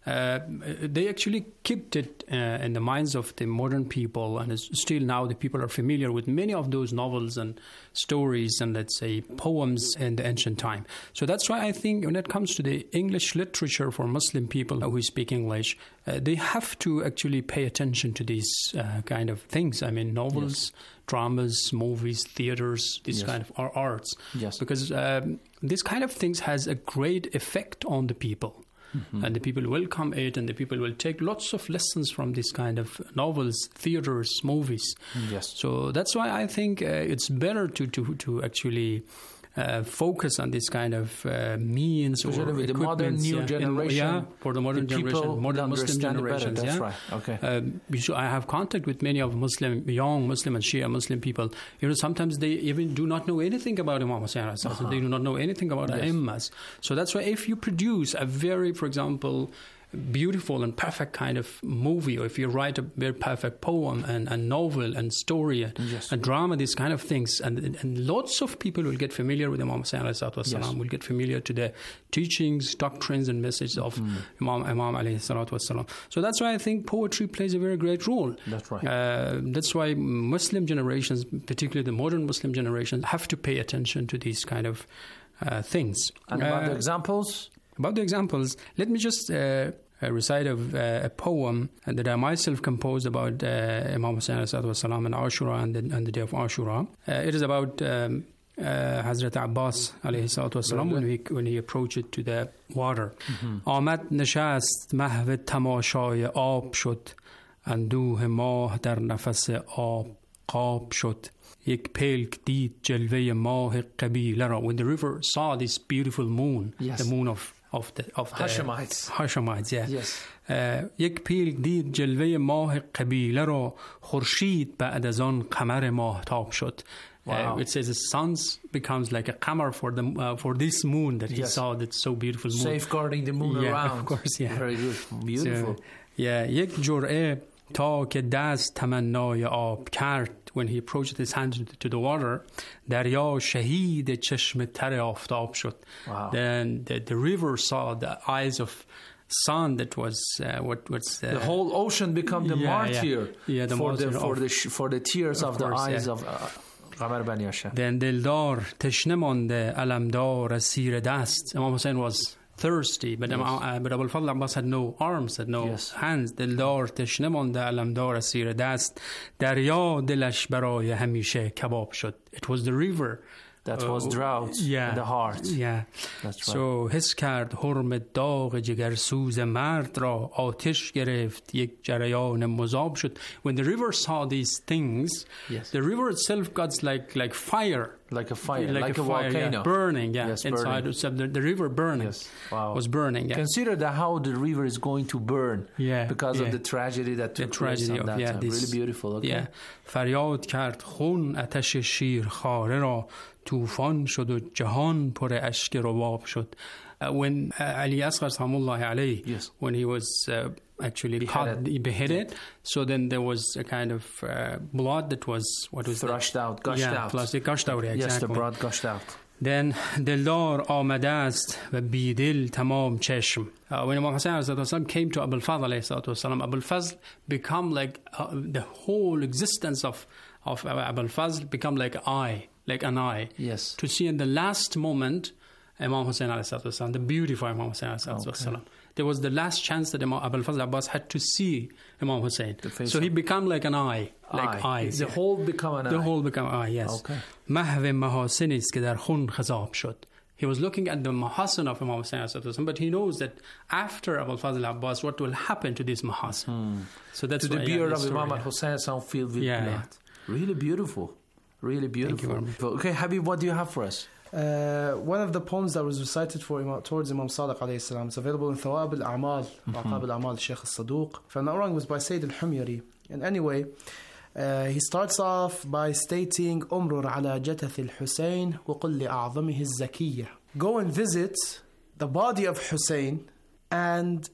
uh, they actually kept it uh, in the minds of the modern people, and it's still now the people are familiar with many of those novels and stories and, let's say, poems in the ancient time. So that's why I think when it comes to the English literature for Muslim people who speak English, uh, they have to actually pay attention to these uh, kind of things. I mean, novels, yes. dramas, movies, theaters, these yes. kind of are arts. Yes. Because um, this kind of things has a great effect on the people. Mm-hmm. And the people will come it, and the people will take lots of lessons from this kind of novels, theaters, movies. Yes. So that's why I think uh, it's better to, to, to actually uh, focus on this kind of uh, means Especially or with the modern new yeah. generation. In, yeah, for the modern the generation, modern Muslim generations. That's yeah? right. Okay. Um, so I have contact with many of Muslim, young Muslim and Shia Muslim people. You know, sometimes they even do not know anything about Imam Hussein. Uh-huh. They do not know anything about yes. Imams. So that's why if you produce a very, for example, beautiful and perfect kind of movie, or if you write a very perfect poem and a novel and story and yes. a drama, these kind of things, and, and lots of people will get familiar with Imam Hussein alayhi salatu wasalam, yes. will get familiar to the teachings, doctrines and messages of mm. Imam Imam alayhi salatu wasalam. So that's why I think poetry plays a very great role. That's right. Uh, that's why Muslim generations, particularly the modern Muslim generations, have to pay attention to these kind of uh, things. And about uh, the examples? About the examples, let me just uh, uh, recite a, uh, a poem that I myself composed about uh, Imam Hussein alayhi and Ashura and the, and the day of Ashura. Uh, it is about um, uh, Hazrat Abbas alayhi salatu wasalam when he, when he approached to the water. آمد نشست محو تماشای آب شد اندوه ماه در نفس آب قاب شد یک پلک دید جلوه ماه قبیله را. When the river saw this beautiful moon, yes. the moon of of the of the Hashemites. Hashemites, yeah. Yes. Uh, یک پیلک دید جلوه ماه قبیله را خورشید بعد از آن قمر ماهتاب شد. Wow. Uh, it says the sun becomes like a qamar for the uh, for this moon that he yes. saw, that so beautiful moon. Safeguarding the moon yeah, around. Of course, yeah. Very good. Beautiful. So, yeah, یک جرعه تا که دست تمنای آب کرد. When he approached his hand to the water, دریا شهید چشم تر آفتاب شد. Wow. Then the, the river saw the eyes of sun that was uh, what what's uh, the whole ocean become the yeah, martyr yeah. Yeah, the for martyr the for of, the for the tears of, of the course, eyes yeah. of Qamar uh, Bani Hashim. Then دلدار تشنه مانده علمدار اسیر دست. Imam Hussein was thirsty, but, yes. uh, but Abul Fadl Abbas had no arms, had no yes. hands. دلدار تشنه مانده علمدار اسیر دست دریا دلش برای همیشه کباب شد. It was the river that uh, was drought yeah, in the heart. Yeah. That's right. So حس کرد حرم داغ جگرسوز مرد را آتش گرفت یک جریان مذاب شد. When the river saw these things, yes. the river itself got like like fire. Like a fire, like, like a, a fire, volcano. Yeah, burning, yeah, yes, inside. burning. So the, the river burning yes. wow. was burning. Yeah. Consider that how the river is going to burn yeah, because yeah. of the tragedy that took the tragedy place on of, that yeah, time. This, really beautiful. Okay. Yeah. فریاد کرد خون آتش شیر خاره را طوفان شد و جهان پر اشک رباب شد. Uh, when uh, Ali Asghar Salamullah alayhi, yes. when he was uh, actually beheaded, caught, beheaded yeah. so then there was a kind of uh, blood that was what was thrashed that? out, gushed yeah, out. Plus it gushed out, yeah, yes, exactly. the blood gushed out. Then دلدار آمده است و بیدل تمام چشم. Uh, when Imam Hussein came to Abul Fadl alayhi Abul Fazl become like uh, the whole existence of of Abul Fazl become like eye, like an eye. Yes. To see in the last moment Imam Hussein alayhi the beauty of Imam Hussein alayhi okay. There was the last chance that Imam Abul Fazl Abbas had to see Imam Hussein. So he became like an eye, like eye. eyes. The yeah. whole become an the eye. The whole become eye, yes. Okay. محو محاسنی است که در خون خضاب شد. He was looking at the mahasan of Imam Hussein, but he knows that after Abul Fazl Abbas, what will happen to this mahasan. Hmm. So that's to the why, beard yeah, of story, Imam yeah. Hussein sound filled with yeah, blood. Yeah. Really beautiful. Really beautiful. Thank you very much. Okay, Habib, what do you have for us? Uh, one of the poems that was recited for Imam, towards Imam Sadiq alayhi salam is available in Thawab al-A'mal, Aqab al-A'mal, Shaykh al-Saduq. If I'm not wrong, it was by Sayyid al-Humyari. And anyway, uh, he starts off by stating, Umrur ala jatath al-Husayn wa qul li a'zamihi al-Zakiyya. Go and visit the body of Hussein and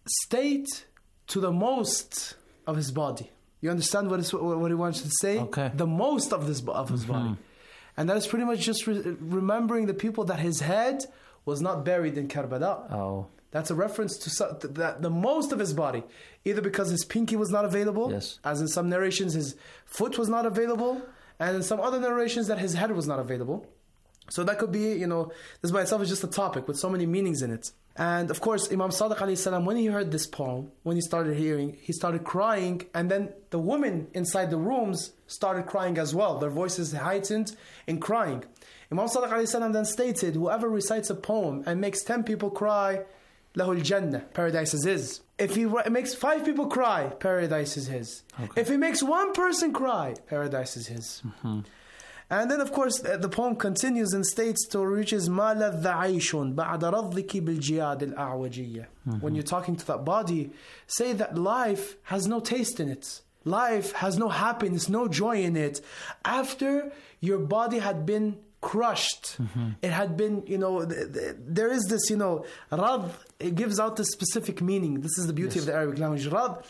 state to the most of his body. You understand what, is, what he wants to say? Okay. The most of, this, of his mm-hmm. body. And that is pretty much just re- remembering the people that his head was not buried in Karbala. Oh. That's a reference to so, that the most of his body, either because his pinky was not available, yes. as in some narrations his foot was not available, and in some other narrations that his head was not available. So that could be, you know, this by itself is just a topic with so many meanings in it. And of course, Imam Sadiq alayhi salam, when he heard this poem, when he started hearing, he started crying, and then the women inside the rooms started crying as well. Their voices heightened in crying. Imam Sadiq alayhi salam then stated, whoever recites a poem and makes ten people cry, lahul jannah, paradise is his. If he makes five people cry, paradise is his. Okay. If he makes one person cry, paradise is his. Mm-hmm. And then of course the poem continues and states to reaches ما لذ عيش بعد رضك بالجياد الأعوجية. When you're talking to that body, say that life has no taste in it. Life has no happiness, no joy in it. After your body had been crushed, mm-hmm. it had been, you know, th- th- there is this, you know, rad, it gives out this specific meaning. This is the beauty yes. of the Arabic language. Rad,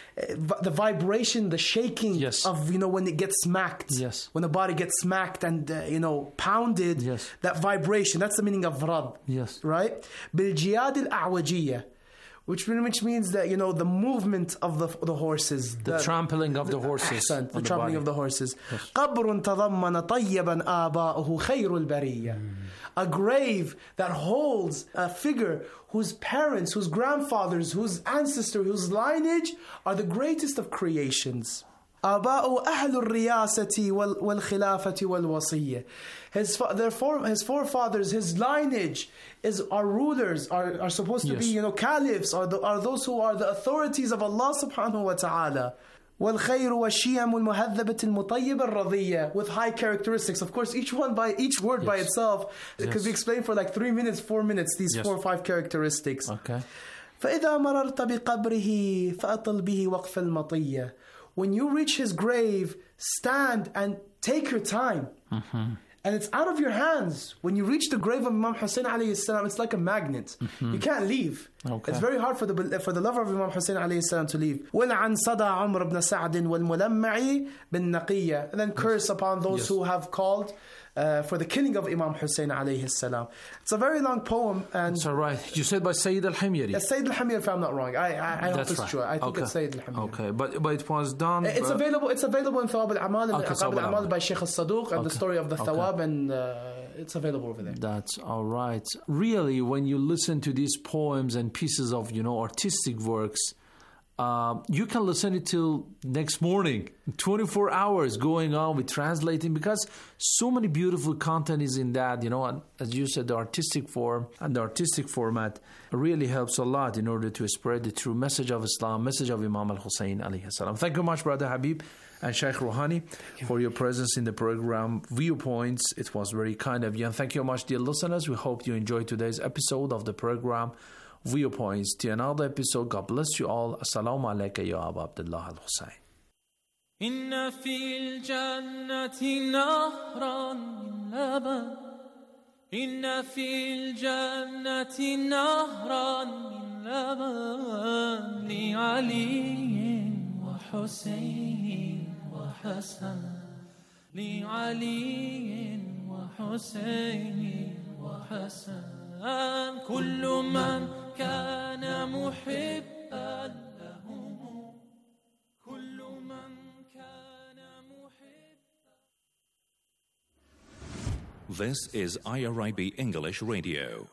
the vibration, the shaking yes. of, you know, when it gets smacked. Yes. When the body gets smacked and, uh, you know, pounded. Yes. That vibration, that's the meaning of rad. Yes. Right? بالجياد الأعوجية. Which, which means that, you know, the movement of the the horses. The, the trampling of the, the horses. Ahsan, the trampling the of the horses. قبر تضمن طيبا آباؤه خير البرية. A grave that holds a figure whose parents, whose grandfathers, whose ancestors, whose lineage are the greatest of creations. آباؤه أهل الرياسة والخلافة والوصية. His their for, his forefathers, his lineage is our rulers, are, are supposed to yes. be, you know, caliphs, are the, are those who are the authorities of Allah subhanahu wa ta'ala. والخير والشيم المهذبة المطيبة الرضية, with high characteristics. Of course, each one by each word yes. by itself, it yes. could be explained for like three minutes, four minutes. These yes. four or five characteristics. Okay. فإذا مررت بقبره فأطل به وقف المطية. When you reach his grave, stand and take your time. Mm-hmm. And it's out of your hands. When you reach the grave of Imam Hussein alayhi salam, it's like a magnet. Mm-hmm. You can't leave. Okay. It's very hard for the for the lover of Imam Hussein alayhi salam to leave. وَلَعَنْ صَدَى عُمْرَ بْنَ سَعْدٍ وَالْمُلَمَّعِ بِالنَّقِيَّةِ. And then curse upon those yes. who have called uh, for the killing of Imam Hussein alayhi salam. It's a very long poem. And it's all right. You said by Sayyid al-Himyari. Yes, Sayyid al-Himyari, if I'm not wrong. I, I, I hope it's right. true. I think okay. it's Sayyid al-Himyari. Okay, but, but it was done... It's but... available It's available in Thawab al-Amal, okay, Aqab al-Amal by Sheikh al-Saduq, and okay. the story of the okay. Thawab, and uh, it's available over there. That's all right. Really, when you listen to these poems and pieces of, you know, artistic works, uh, you can listen it till next morning. twenty-four hours going on with translating, because so many beautiful content is in that, you know, and as you said, the artistic form and the artistic format really helps a lot in order to spread the true message of Islam, message of Imam al-Hussein alayhi salam. Thank you much, Brother Habib and Sheikh Rouhani, for your presence in the program Viewpoints. It was very kind of you. And thank you much, dear listeners. We hope you enjoyed today's episode of the program Viewpoints. To another episode, God bless you all. Assalamu alaikum ya Abu Abdullah al-Hussein. إن في الجنة نهرا من لبن إن في الجنة نهرا من لبن لعلي وحسين وحسن لعلي وحسين وحسن كل من كان محبا لهم كل من كان محبا. This is I R I B English Radio.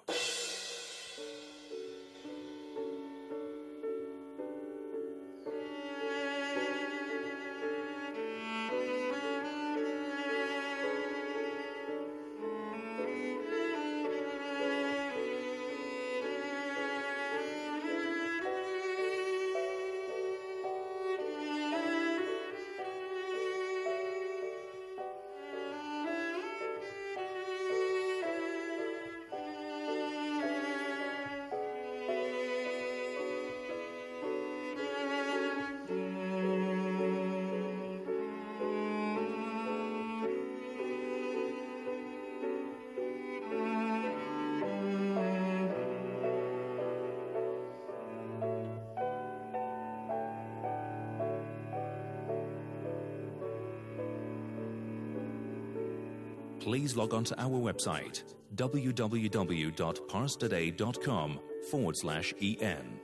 Please log on to our website w w w dot pars today dot com forward slash en.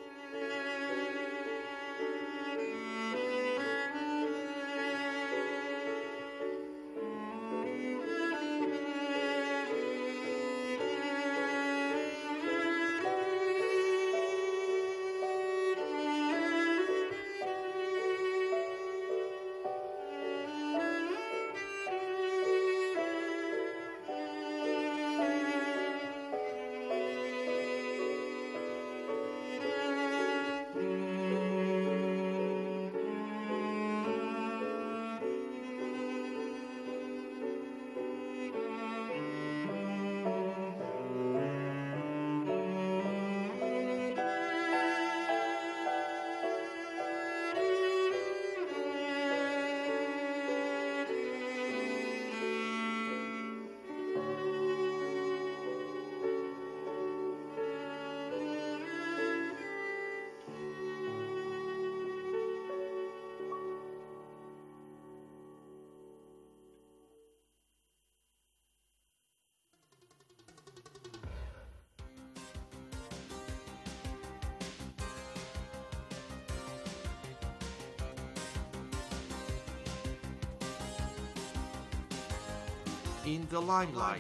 In the limelight.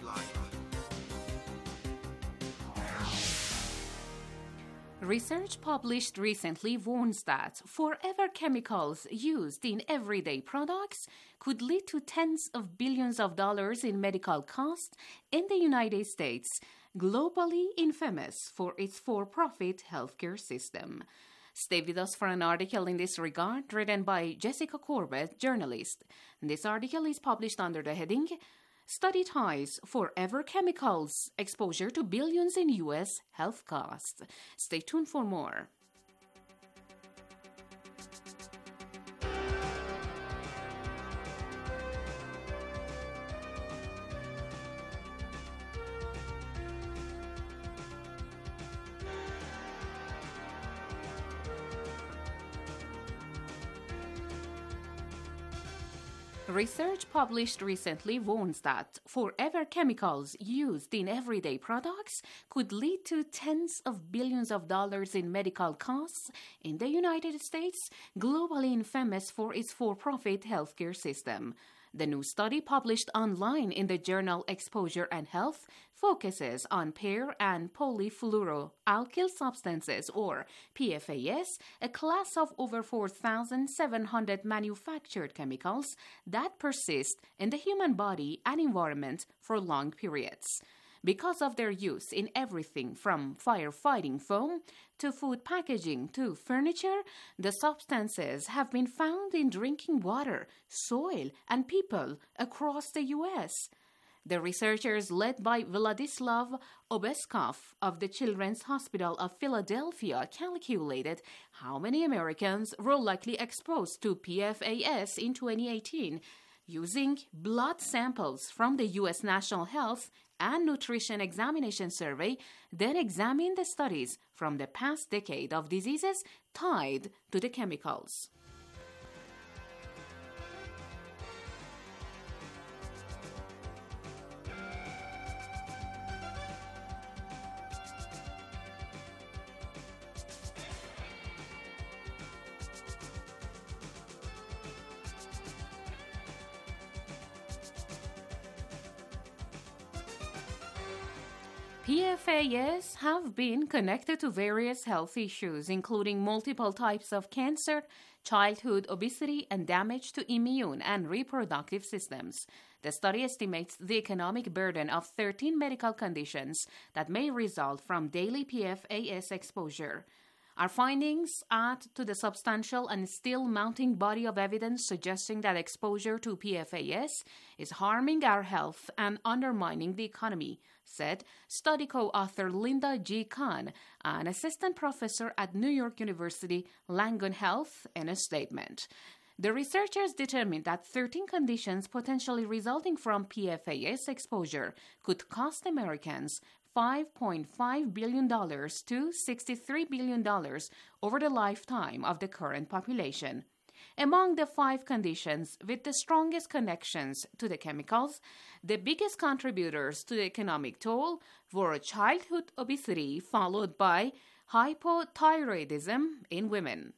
Research published recently warns that forever chemicals used in everyday products could lead to tens of billions of dollars in medical costs in the United States, globally infamous for its for-profit healthcare system. Stay with us for an article in this regard written by Jessica Corbett, journalist. This article is published under the heading Study Ties Forever Chemicals, Exposure to Billions in U S Health Costs. Stay tuned for more. Research published recently warns that forever chemicals used in everyday products could lead to tens of billions of dollars in medical costs in the United States, globally infamous for its for-profit healthcare system. The new study published online in the journal Exposure and Health focuses on per- and polyfluoroalkyl substances, or P F A S, a class of over four thousand seven hundred manufactured chemicals that persist in the human body and environment for long periods. Because of their use in everything from firefighting foam to food packaging to furniture, the substances have been found in drinking water, soil, and people across the U S. The researchers, led by Vladislav Obeskov of the Children's Hospital of Philadelphia, calculated how many Americans were likely exposed to P F A S in twenty eighteen using blood samples from the U S National Health and Nutrition Examination Survey, then examined the studies from the past decade of diseases tied to the chemicals. P F A S have been connected to various health issues, including multiple types of cancer, childhood obesity, and damage to immune and reproductive systems. The study estimates the economic burden of thirteen medical conditions that may result from daily P F A S exposure. Our findings add to the substantial and still mounting body of evidence suggesting that exposure to P F A S is harming our health and undermining the economy, said study co-author Linda G. Kahn, an assistant professor at New York University Langone Health, in a statement. The researchers determined that thirteen conditions potentially resulting from P F A S exposure could cost Americans five point five billion dollars to sixty-three billion dollars over the lifetime of the current population. Among the five conditions with the strongest connections to the chemicals, the biggest contributors to the economic toll were childhood obesity, followed by hypothyroidism in women.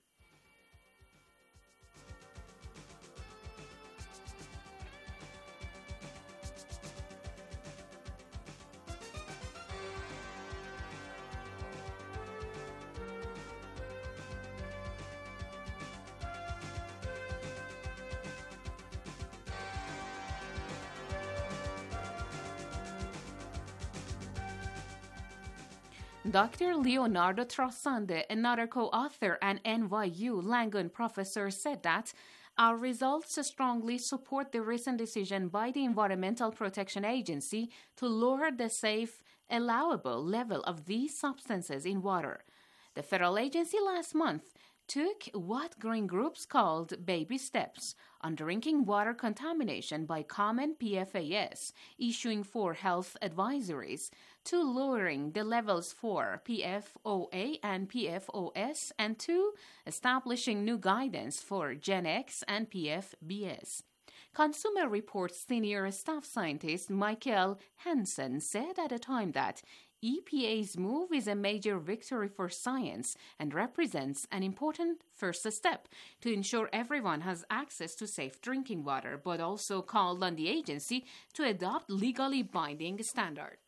Doctor Leonardo Trasande, another co-author and N Y U Langone professor, said that our results strongly support the recent decision by the Environmental Protection Agency to lower the safe, allowable level of these substances in water. The federal agency last month took what green groups called baby steps on drinking water contamination by common P F A S, issuing four health advisories to lowering the levels for P F O A and P F O S, and two, establishing new guidance for Gen X and P F B S. Consumer Reports senior staff scientist Michael Hansen said at the time that E P A's move is a major victory for science and represents an important first step to ensure everyone has access to safe drinking water, but also called on the agency to adopt legally binding standards.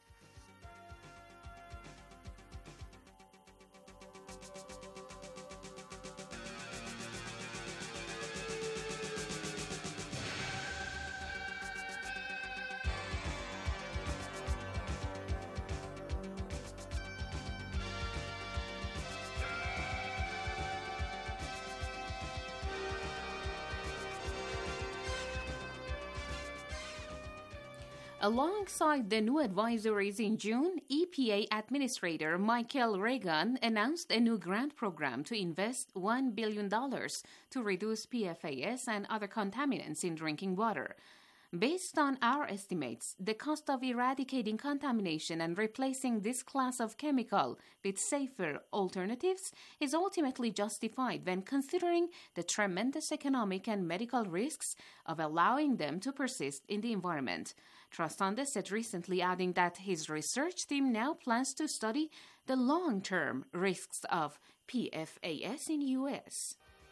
Alongside the new advisories in June, E P A Administrator Michael Regan announced a new grant program to invest one billion dollars to reduce P F A S and other contaminants in drinking water. Based on our estimates, the cost of eradicating contamination and replacing this class of chemical with safer alternatives is ultimately justified when considering the tremendous economic and medical risks of allowing them to persist in the environment. Trasande said recently, adding that his research team now plans to study the long-term risks of P F A S in U S.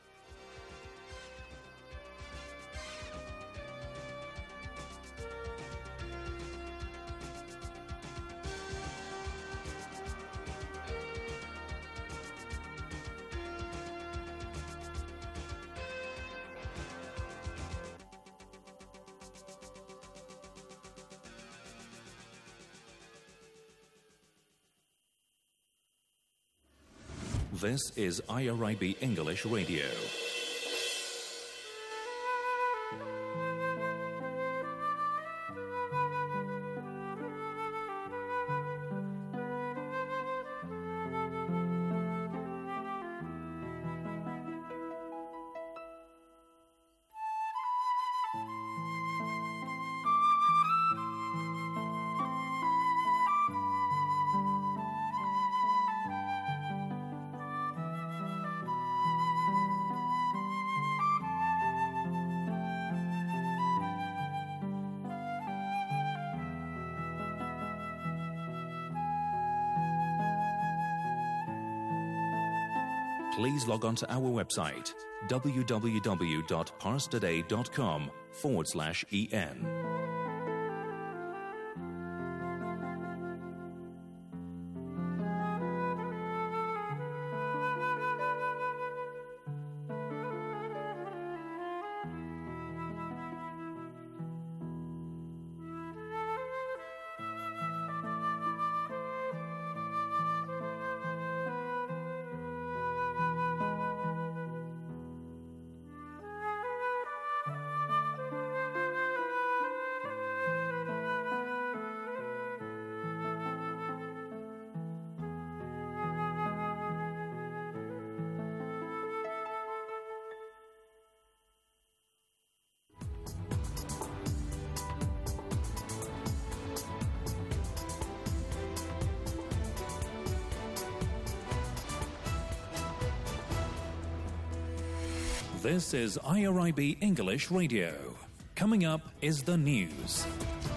This is I R I B English Radio. Please log on to our website, www.parstoday.com forward slash EN. This is I R I B English Radio. Coming up is the news.